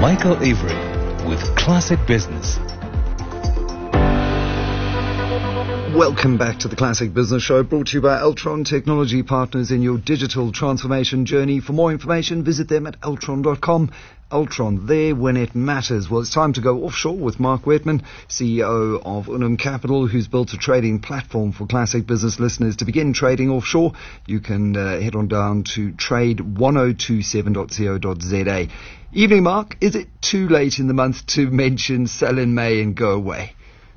Michael Avery with Classic Business. Welcome back to the Classic Business Show, brought to you by Altron, technology partners in your digital transformation journey. For more information, visit them at altron.com. Altron, there when it matters. Well, it's time to go offshore with Mark Wetman, CEO of Unum Capital, who's built a trading platform for Classic Business listeners to begin trading offshore. You can head on down to trade1027.co.za. Evening, Mark. Is it too late in the month to mention sell in May and go away?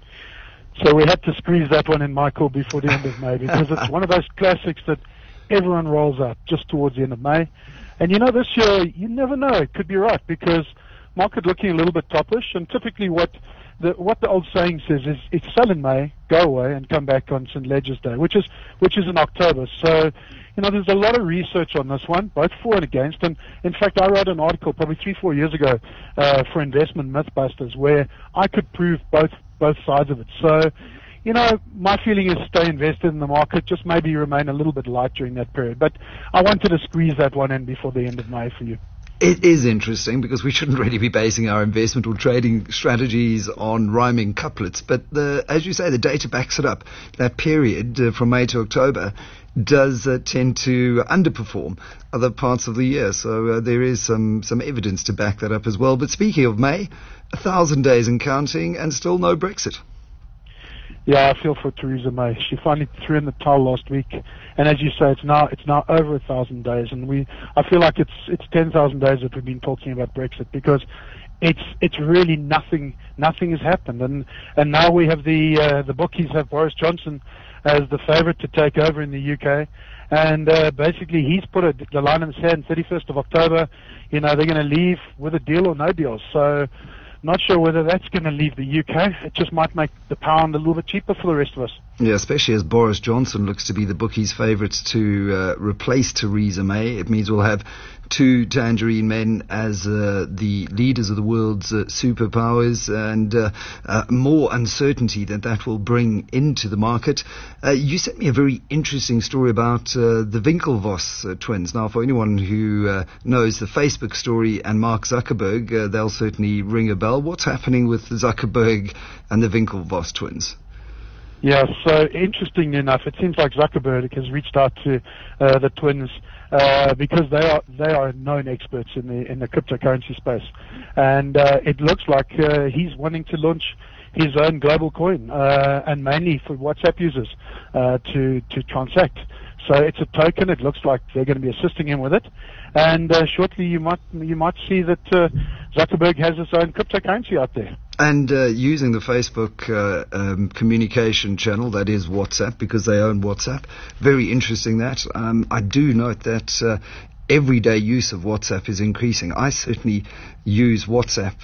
So we had to squeeze that one in, Michael, before the end of May, because it's one of those classics that everyone rolls out just towards the end of May. And this year, you never know. It could be right, because market looking a little bit toppish, and typically what the old saying says is it's sell in May, go away, and come back on St. Leger's Day, which is in October. So, there's a lot of research on this one, both for and against. And in fact, I wrote an article probably 3-4 years ago for Investment Mythbusters, where I could prove both sides of it. So, my feeling is stay invested in the market, just maybe remain a little bit light during that period. But I wanted to squeeze that one in before the end of May for you. It is interesting, because we shouldn't really be basing our investment or trading strategies on rhyming couplets. But as you say, the data backs it up. That period from May to October does tend to underperform other parts of the year. So there is some evidence to back that up as well. But speaking of May, 1,000 days and counting, and still no Brexit. Yeah, I feel for Theresa May. She finally threw in the towel last week, and as you say, it's now over 1,000 days, and I feel like it's 10,000 days that we've been talking about Brexit, because it's really nothing has happened, and now we have the bookies have Boris Johnson as the favourite to take over in the UK, and basically he's put the line in the sand. 31st of October, they're going to leave with a deal or no deal. So. Not sure whether that's going to leave the UK. It just might make the pound a little bit cheaper for the rest of us. Yeah, especially as Boris Johnson looks to be the bookies' favourites to replace Theresa May. It means we'll have two tangerine men as the leaders of the world's superpowers, and more uncertainty that will bring into the market. You sent me a very interesting story about the Winklevoss twins. Now, for anyone who knows the Facebook story and Mark Zuckerberg, they'll certainly ring a bell. What's happening with Zuckerberg and the Winklevoss twins? Yeah, so interestingly enough, it seems like Zuckerberg has reached out to the twins because they are known experts in the cryptocurrency space, and it looks like he's wanting to launch his own global coin, and mainly for WhatsApp users to transact. So it's a token. It looks like they're going to be assisting him with it, and shortly you might see that Zuckerberg has his own cryptocurrency out there. And using the Facebook communication channel, that is WhatsApp, because they own WhatsApp. Very interesting that. I do note that everyday use of WhatsApp is increasing. I certainly use WhatsApp.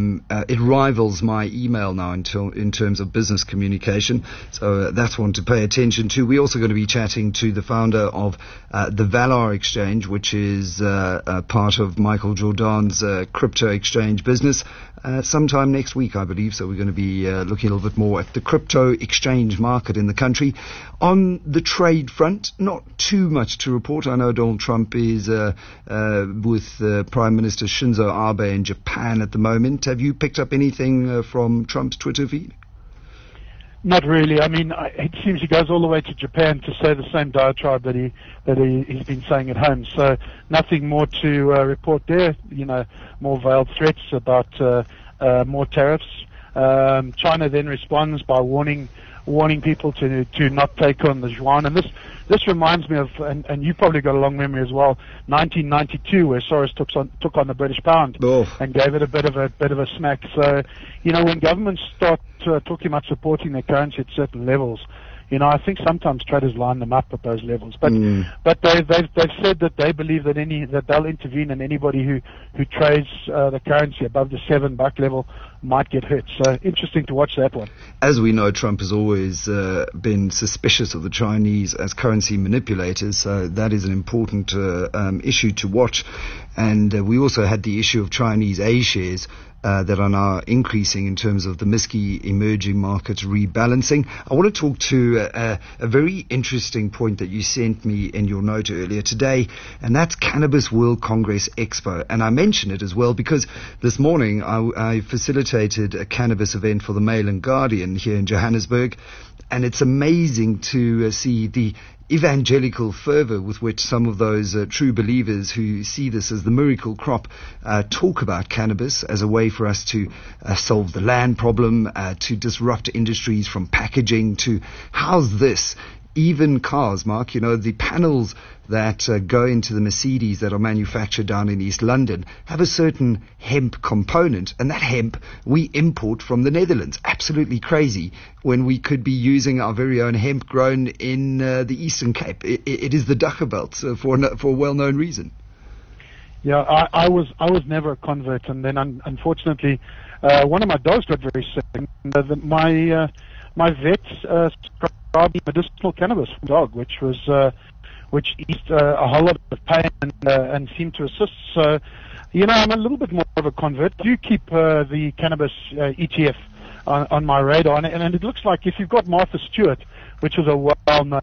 It rivals my email now in terms of business communication. So that's one to pay attention to. We're also going to be chatting to the founder of the Valar Exchange, which is part of Michael Jordan's crypto exchange business, sometime next week, I believe. So we're going to be looking a little bit more at the crypto exchange market in the country. On the trade front, not too much to report. I know Donald Trump is with Prime Minister Shinzo Abe in Japan at the moment. Have you picked up anything from Trump's Twitter feed? Not really. I mean, it seems he goes all the way to Japan to say the same diatribe that he's been saying at home. So nothing more to report there. More veiled threats about more tariffs. China then responds by warning people to not take on the yuan, and this reminds me of, and you probably got a long memory as well, 1992, where Soros took on the British pound and gave it a bit of a smack. So, when governments start talking about supporting their currency at certain levels, I think sometimes traders line them up at those levels. But they've said that they believe that they'll intervene, and anybody who trades the currency above the $7 level might get hurt. So interesting to watch that one. As we know, Trump has always been suspicious of the Chinese as currency manipulators, so that is an important issue to watch. And we also had the issue of Chinese A shares that are now increasing in terms of the MSCI emerging markets rebalancing. I want to talk to a very interesting point that you sent me in your note earlier today, and that's Cannabis World Congress Expo. And I mention it as well because this morning I facilitated a cannabis event for the Mail and Guardian here in Johannesburg, and it's amazing to see the evangelical fervor with which some of those true believers who see this as the miracle crop talk about cannabis as a way for us to solve the land problem, to disrupt industries from packaging to how's this. Even cars, Mark, you know, the panels that go into the Mercedes that are manufactured down in East London have a certain hemp component, and that hemp we import from the Netherlands. Absolutely crazy when we could be using our very own hemp grown in the Eastern Cape. It is the Dachauer for a well-known reason. Yeah, I was never a convert, and then unfortunately, one of my dogs got very sick. And, my vet medicinal cannabis for the dog, which eased a whole lot of pain and seemed to assist. So, you know, I'm a little bit more of a convert. I do keep the cannabis ETF on my radar, and it looks like if you've got Martha Stewart, which is a well-known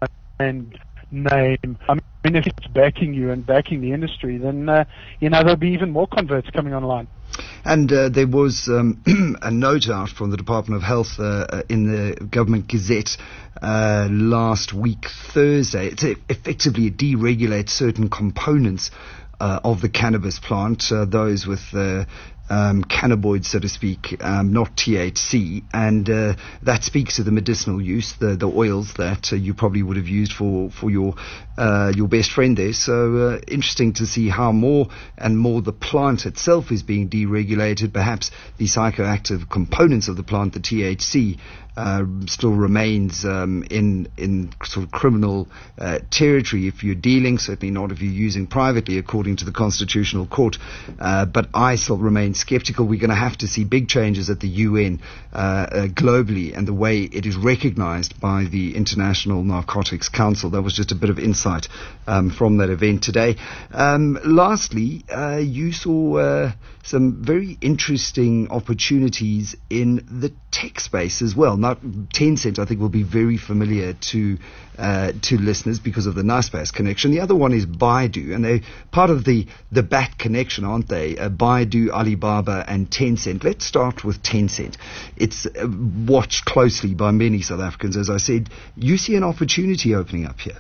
name, I mean, if it's backing you and backing the industry, then you know, there'll be even more converts coming online. And there was a note out from the Department of Health in the Government Gazette last week, Thursday. It effectively deregulates certain components of the cannabis plant, those with cannabinoids, so to speak, not THC, and that speaks to the medicinal use, the oils that you probably would have used for your best friend there. So interesting to see how more and more the plant itself is being deregulated. Perhaps the psychoactive components of the plant, the THC, still remains in sort of criminal territory if you're dealing, certainly not if you're using privately according to the Constitutional Court. But I still remain skeptical. We're going to have to see big changes at the UN globally and the way it is recognized by the International Narcotics Council. That was just a bit of insight from that event today. Lastly, you saw some very interesting opportunities in the tech space as well. Now, Tencent, I think, will be very familiar to listeners because of the Naspers connection. The other one is Baidu, and they're part of the BAT connection, aren't they? Baidu, Alibaba, and Tencent. Let's start with Tencent. It's watched closely by many South Africans, as I said. You see an opportunity opening up here.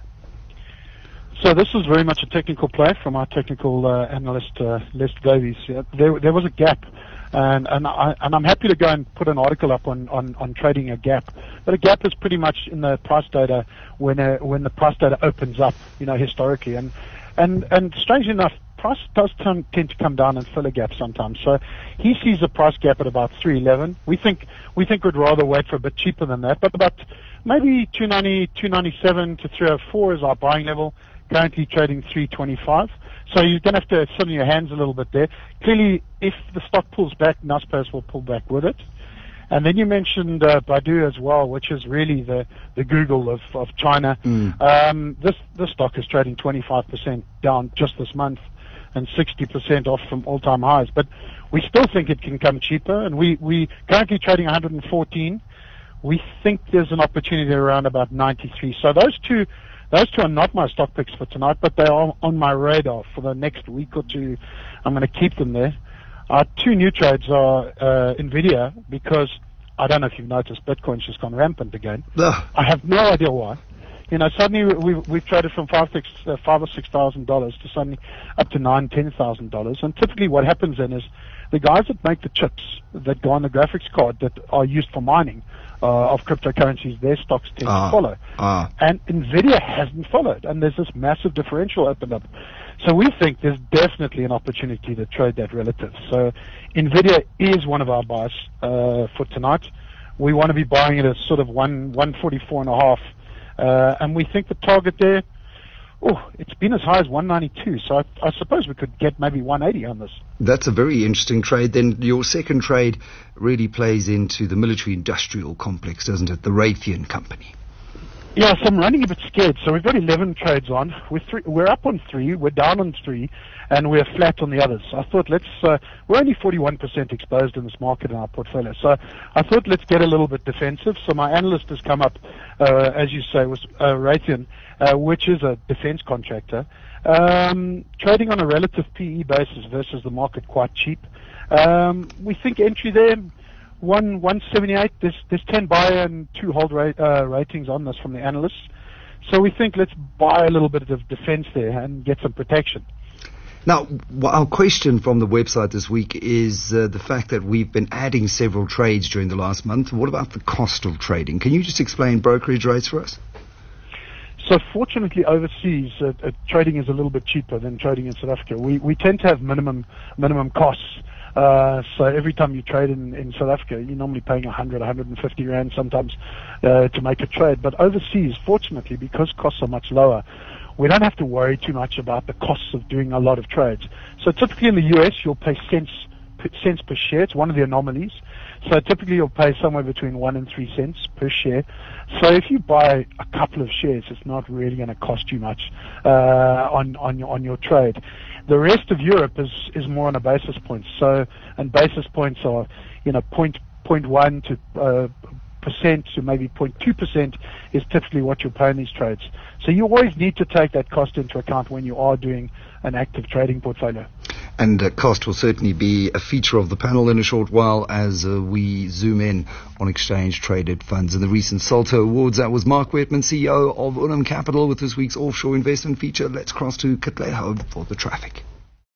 So this is very much a technical play from our technical analyst, Les Davies. There was a gap, and I'm happy to go and put an article up on trading a gap. But a gap is pretty much in the price data when the price data opens up, you know, historically. And strangely enough, price does tend to come down and fill a gap sometimes. So he sees the price gap at about 311. We think we'd rather wait for a bit cheaper than that, but about maybe 290, 297 to 304 is our buying level. Currently trading 325. So you're going to have to sit on your hands a little bit there. Clearly, if the stock pulls back, Naspers will pull back with it. And then you mentioned Baidu as well, which is really the Google of China. This stock is trading 25% down just this month and 60% off from all-time highs. But we still think it can come cheaper, and we currently trading 114. We think there's an opportunity around about 93. So those two are not my stock picks for tonight, but they are on my radar for the next week or two. I'm going to keep them there. Our two new trades are NVIDIA, because I don't know if you've noticed, Bitcoin's just gone rampant again. I have no idea why. You know, suddenly we've traded from $5,000 or $6,000 to suddenly up to $9,000-$10,000. And typically what happens then is the guys that make the chips that go on the graphics card that are used for mining of cryptocurrencies, their stocks tend to follow. And NVIDIA hasn't followed, and there's this massive differential opened up. So we think there's definitely an opportunity to trade that relative. So NVIDIA is one of our buys for tonight. We want to be buying it at sort of 144.5, and we think the target there it's been as high as 192. So I suppose we could get maybe 180 on this. That's a very interesting trade. Then your second trade really plays into the military-industrial complex, doesn't it? The Raytheon company. Yeah, so I'm running a bit scared. So we've got 11 trades on. We're up on 3, we're down on 3, and we're flat on the others. I thought we're only 41% exposed in this market in our portfolio. So I thought let's get a little bit defensive. So my analyst has come up, as you say, was Raytheon, which is a defense contractor, trading on a relative PE basis versus the market quite cheap. We think entry there, 178. There's 10 buy and 2 hold ratings on this from the analysts. So we think let's buy a little bit of defense there and get some protection. Now, our question from the website this week is the fact that we've been adding several trades during the last month. What about the cost of trading? Can you just explain brokerage rates for us? So fortunately, overseas, trading is a little bit cheaper than trading in South Africa. We tend to have minimum costs. So every time you trade in South Africa, you're normally paying 100, 150 rand sometimes to make a trade. But overseas, fortunately, because costs are much lower, we don't have to worry too much about the costs of doing a lot of trades. So typically in the US, you'll pay cents per share. It's one of the anomalies. So typically you'll pay somewhere between 1 and 3 cents per share. So if you buy a couple of shares, it's not really going to cost you much on your trade. The rest of Europe is more on a basis point. So, and basis points are, 0.1 to percent to maybe 0.2% is typically what you pay in these trades. So you always need to take that cost into account when you are doing an active trading portfolio. And cost will certainly be a feature of the panel in a short while as we zoom in on exchange-traded funds. In the recent Salto Awards, that was Mark Wetman, CEO of Unum Capital, with this week's offshore investment feature. Let's cross to Katlehov for the traffic.